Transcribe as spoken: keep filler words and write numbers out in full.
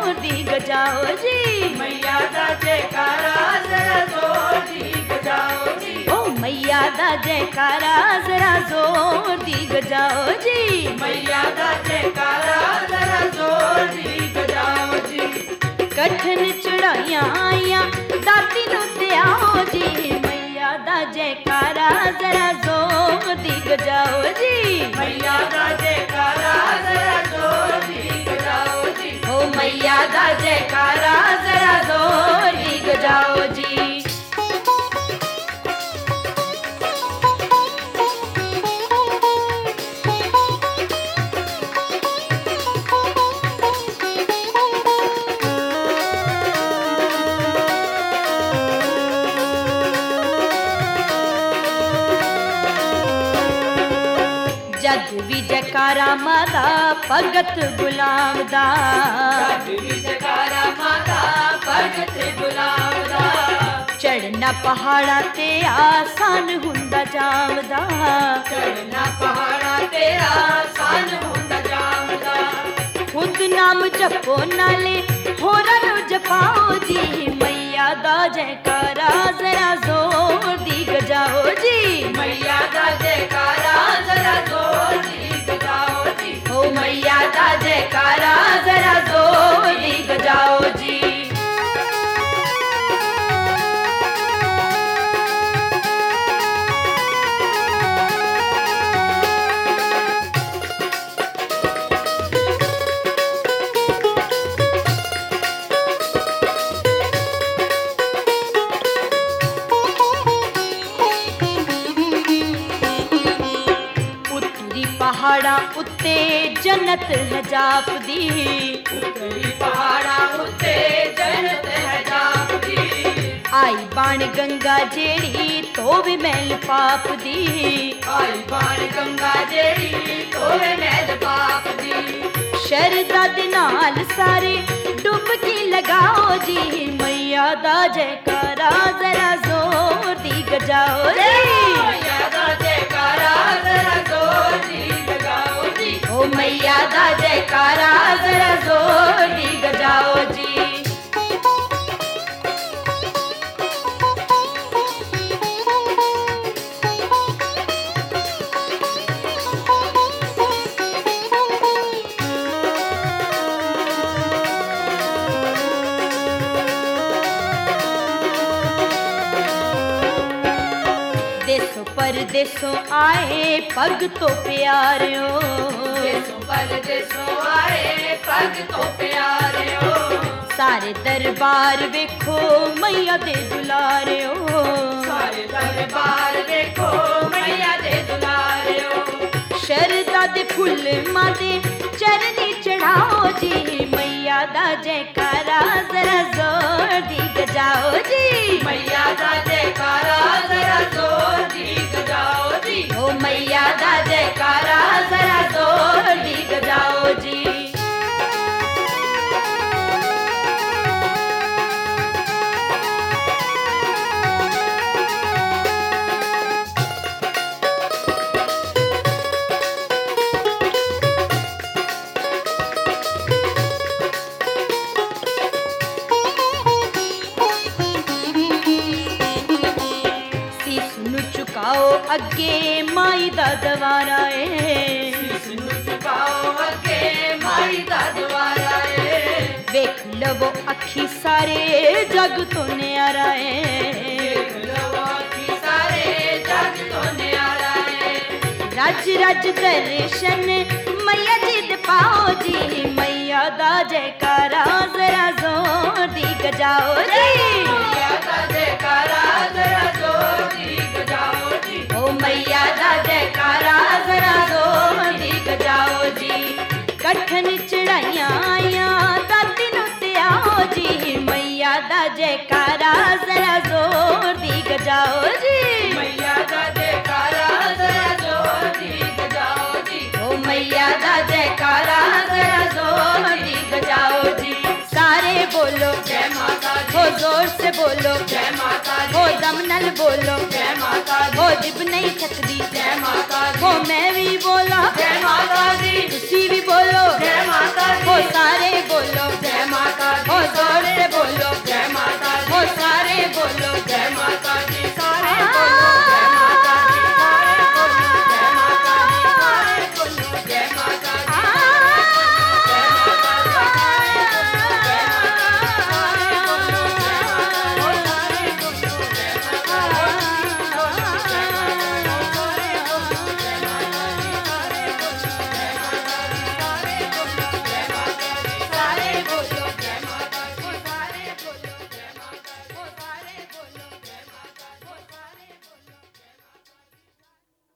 जोर दी गजाओ जी। मैया दा जयकारा जरा जोर दी गजाओ जी। ओ मैया दा जयकारा जरा जोर दी गजाओ जी। मैया दा जयकारा जरा जोर दी गजाओ जी। कठन चढ़ाइयां आइयां दाती नूं ते आओ जी। मैया दा जयकारा जरा जोर दी गजाओ जी। मैया दा जयकारा जरा जोर दी गजाओ जी। ओ मैया दा जयकारा जरा जोर दी गजाओ जी। जग भी जयकारा माता भगत गुलाम दा। जग भी जयकारा माता भगत गुलाम दा। चढ़ना पहाड़ा ते आसान हुंदा जामदा। चढ़ना पहाड़ा ते आसान हुंदा जामदा। खुद नाम जपो नाले होरां नूं जपाओ जी। मैया दा जयकारा जरा जोर दी गजाओ जी। मैया दा जयकारा जरा जोर दी गजाओ जी। ओ मैया दा जयकारा जरा जोर दी गजाओ जी। पहाड़ा उत्ते जन्नत है जापदी। उत्तरी पहाड़ा उत्ते जन्नत है जापदी। आई बाण गंगा जेड़ी तो भी मैल पाप दी। आई बाण गंगा जेड़ी तो भी मैल पाप दी। शरदा दे नाल सारे डुबकी लगाओ जी। मैया दा जयकारा जरा जोर दी गजाओ जी। मैया दा जयकारा जरा जोर दी गजाओ जी। ओ मैया दा जयकारा जरा जोर दी गजाओ जी। देसों परदेसों आए भगतों प्यारियो। देसों परदेसों आए भगतों प्यारियो। सारे दरबार वेखो मैया दे दुलारियो। सारे दरबार देखो मैया दे दुलारियो। शरदा दे फुल मां दे चरनी चढ़ाओ जी। मैया दा जयकारा जरा जोर दी गजाओ जी। मैया दा जयकारा जरा जोर दी गजाओ जी। ओ मैया दा जयकारा जरा जोर दी गजाओ जी। चुकाओ अगे माई दा दवारा ए। सीस झुकाओ अगे माई दा दवारा ए। वेख लवो अखी सारे जग तो न्यारा ए। देख लवो अखी सारे जग तो न्यारा ए। रज रज दर्शन मैया जी दे पाओ जी। मैया दा जयकारा जरा जोर दी गजाओ जी। मैया दा जयकारा जरा जोर दी गजाओ जी। ओ मैया दा जयकारा जरा जोर दी गजाओ जी। कठन चढ़ाइयां आइयां दाती नूं ते आओ जी। मैया दा जयकारा जरा जोर दी गजाओ जी। मैया दा जयकारा जरा जोर दी गजाओ जी। ओ मैया दा जयकारा जरा जोर दी गजाओ जी। सारे बोलो जय माता हो दी। जोर से बोलो जय माता हो दी। दम नल बोलो जय माता दी। हो जिब नहीं थकदी जय माता दी। हो मैं भी बोला जय माता दी। तुसी भी बोलो जय माता दी। हो सारे बोलो